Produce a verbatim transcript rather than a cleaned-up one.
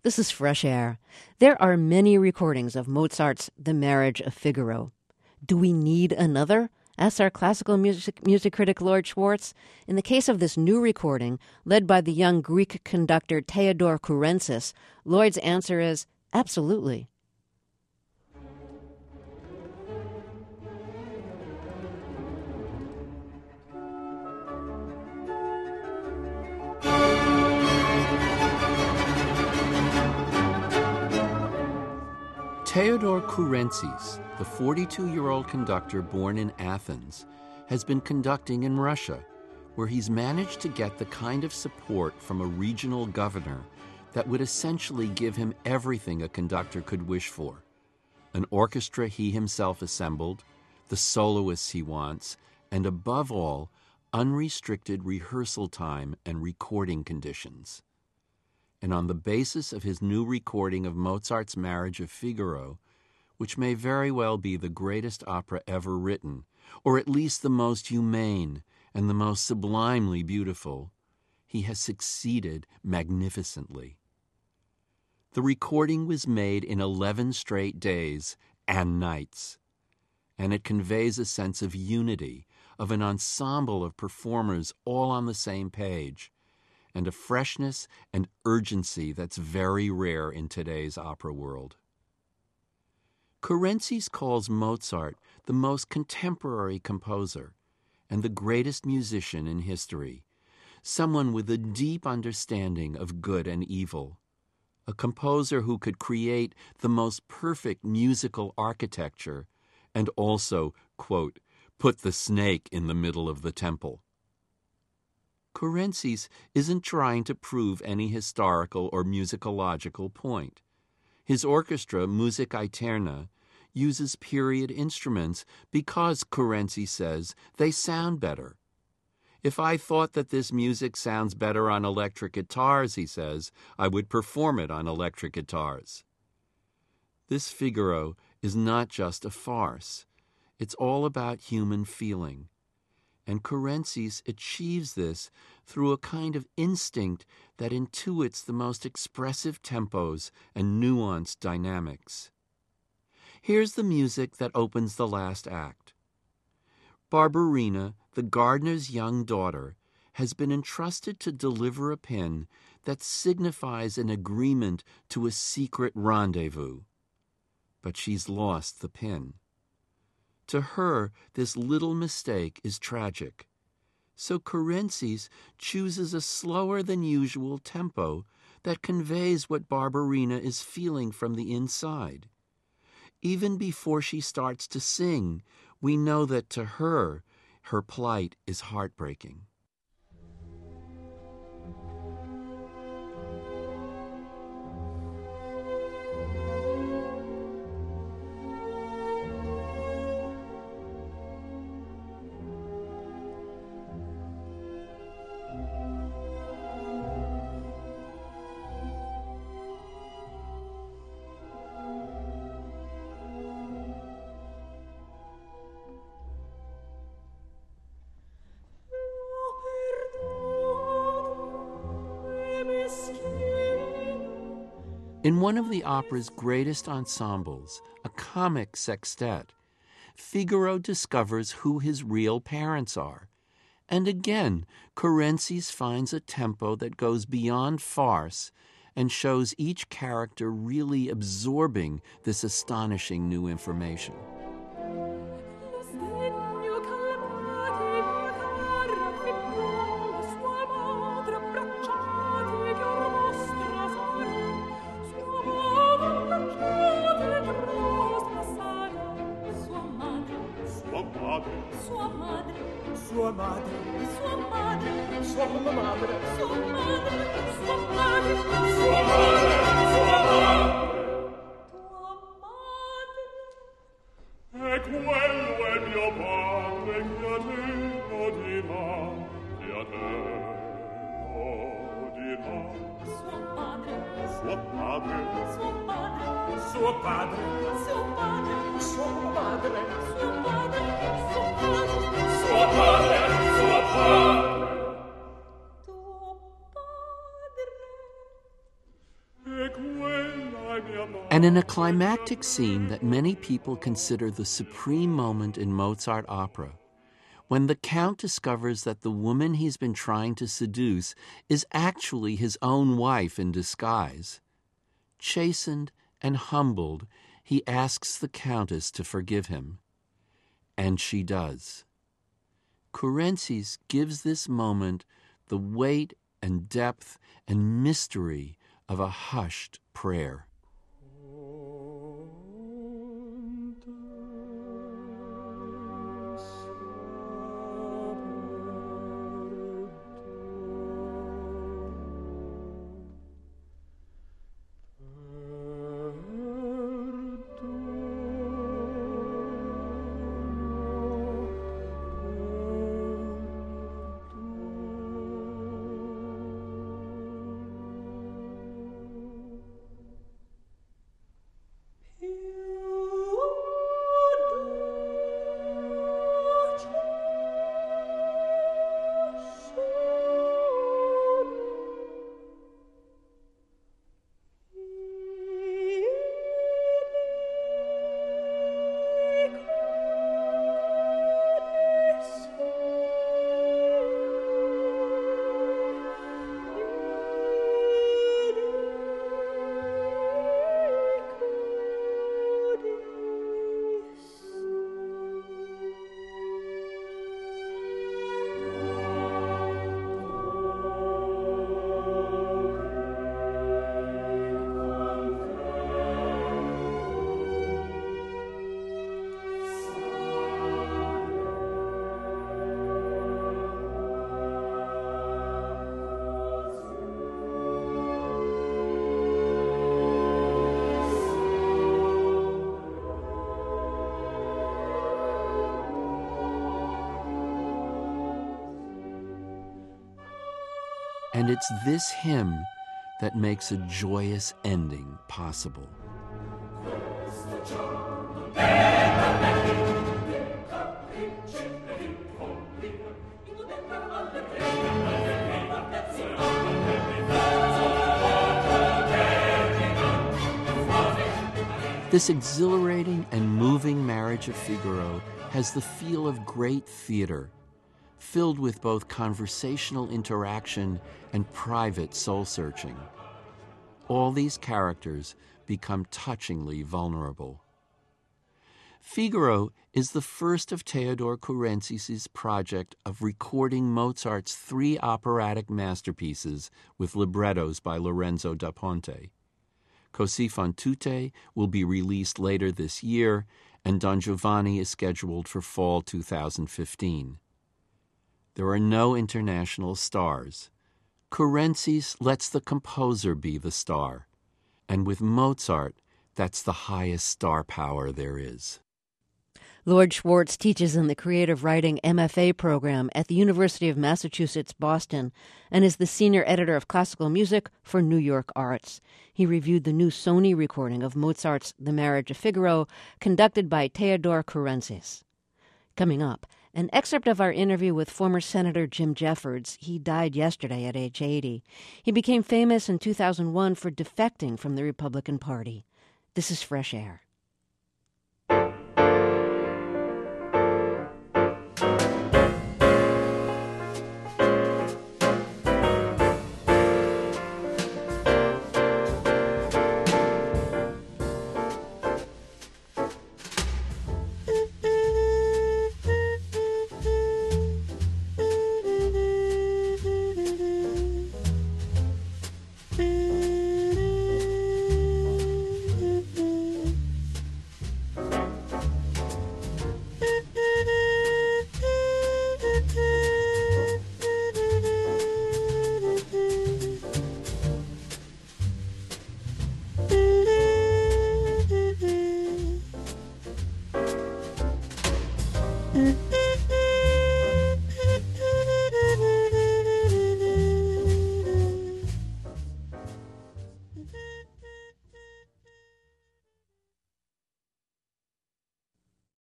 This is Fresh Air. There are many recordings of Mozart's The Marriage of Figaro. Do we need another? Asks our classical music, music critic Lord Schwartz. In the case of this new recording, led by the young Greek conductor Theodore Kourentzis, Lloyd's answer is absolutely. Theodore Kourentzis, the forty-two-year-old conductor born in Athens, has been conducting in Russia, where he's managed to get the kind of support from a regional governor that would essentially give him everything a conductor could wish for: an orchestra he himself assembled, the soloists he wants, and above all, unrestricted rehearsal time and recording conditions. And on the basis of his new recording of Mozart's Marriage of Figaro, which may very well be the greatest opera ever written, or at least the most humane and the most sublimely beautiful, he has succeeded magnificently. The recording was made in eleven straight days and nights, and it conveys a sense of unity, of an ensemble of performers all on the same page, and a freshness and urgency that's very rare in today's opera world. Kourentzis calls Mozart the most contemporary composer and the greatest musician in history, someone with a deep understanding of good and evil, a composer who could create the most perfect musical architecture and also, quote, put the snake in the middle of the temple. Kourentzis isn't trying to prove any historical or musicological point. His orchestra, Music Aeterna, uses period instruments because, Kourentzis says, they sound better. If I thought that this music sounds better on electric guitars, he says, I would perform it on electric guitars. This Figaro is not just a farce. It's all about human feeling. And Kourentzis achieves this through a kind of instinct that intuits the most expressive tempos and nuanced dynamics. Here's the music that opens the last act. Barbarina, the gardener's young daughter, has been entrusted to deliver a pin that signifies an agreement to a secret rendezvous. But she's lost the pin. To her, this little mistake is tragic. So Kourentzis chooses a slower than usual tempo that conveys what Barbarina is feeling from the inside. Even before she starts to sing, we know that to her, her plight is heartbreaking. In one of the opera's greatest ensembles, a comic sextet, Figaro discovers who his real parents are. And again, Kourentzis finds a tempo that goes beyond farce and shows each character really absorbing this astonishing new information. Sua madre, sua madre, sua madre, sua madre, sua madre, sua madre, sua madre, tua madre. E quello è mio padre che a te lo dirà, che a te lo dirà. Sua madre, sua padre, sua madre, suo padre, suo padre, sua madre, sua madre, suo padre. Suo padre, suo padre, tuo padre. E And in a climactic scene that many people consider the supreme moment in Mozart opera, when the Count discovers that the woman he's been trying to seduce is actually his own wife in disguise, chastened and humbled, he asks the Countess to forgive him. And she does. Courences gives this moment the weight and depth and mystery of a hushed prayer. And it's this hymn that makes a joyous ending possible. This exhilarating and moving Marriage of Figaro has the feel of great theater, filled with both conversational interaction and private soul-searching. All these characters become touchingly vulnerable. Figaro is the first of Theodore Courences' project of recording Mozart's three operatic masterpieces with librettos by Lorenzo da Ponte. Così fan tutte will be released later this year, and Don Giovanni is scheduled for fall two thousand fifteen. There are no international stars. Courences lets the composer be the star, and with Mozart, that's the highest star power there is. Lord Schwartz teaches in the Creative Writing M F A program at the University of Massachusetts, Boston, and is the senior editor of classical music for New York Arts. He reviewed the new Sony recording of Mozart's The Marriage of Figaro, conducted by Theodore Courences. Coming up, an excerpt of our interview with former Senator Jim Jeffords. He died yesterday at age eighty. He became famous in two thousand one for defecting from the Republican Party. This is Fresh Air.